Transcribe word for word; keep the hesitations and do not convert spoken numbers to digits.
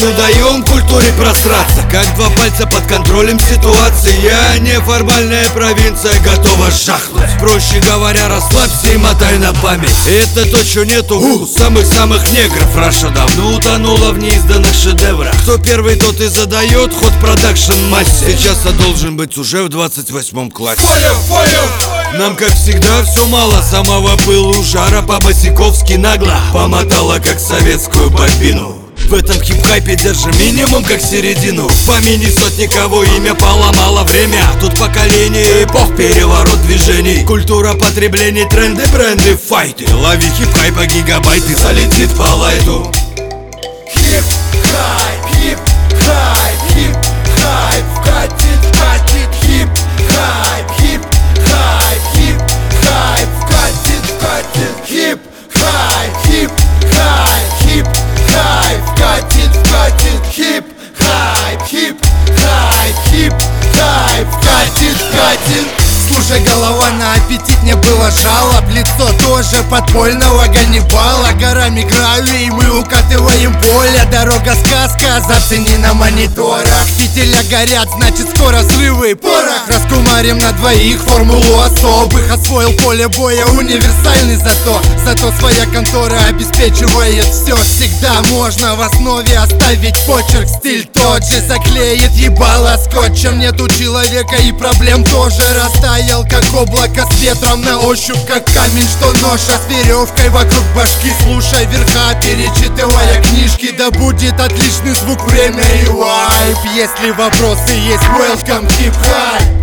Ну даем культуре просраться, как два пальца под контролем ситуации. Я неформальная провинция, готова жахнуть. Проще говоря, расслабься и мотай на память. Это то, чего нету у самых-самых негров. Раша давно утонула в неизданных шедеврах. Кто первый, тот и задает ход продакшн массе. Сейчас я должен быть уже в двадцать восьмом классе. Нам, как всегда, все мало. Самого пылу жара по-босиковски нагло помотала, как советскую бобину. В этом хип-хайпе держим минимум как середину. В помине сотни, кого имя поломало время. Тут поколение эпох, переворот движений. Культура потреблений, тренды, бренды, файты. Лови хип-хайпа гигабайты, залетит по лайту. Хип-хайп, хип-хайп, хип-хайп, вкатит, вкатит, хип-хайп, хип-хайп, хип-хайп, вкатит, вкатит, хип-хайп, хип-хайп, хип-хайп, вкатит, вкатит, хип-хайп, хип-хайп, хип-хайп, вкатит, вкатит. Слушай, голова, на аппетит не было жалоб. Лицо тоже подпольного Ганнибала. Горами гравий мы укатываем поле. Дорога сказка, зацени на мониторах. Фитиля горят, значит скоро взрывы. Порох, раскумарим на двоих формулу особых. Освоил поле боя, универсальный зато. Зато своя контора обеспечивает все. Всегда можно в основе оставить почерк. Стиль тот же, заклеит ебало скотчем. Нету человека и проблем тоже растаял. Как облако с ветром, на ощупь как камень, что ноша с веревкой вокруг башки. Слушай верха, перечитывая книжки. Да будет отличный звук, время и вайб. Если вопросы есть, welcome, hip-hype.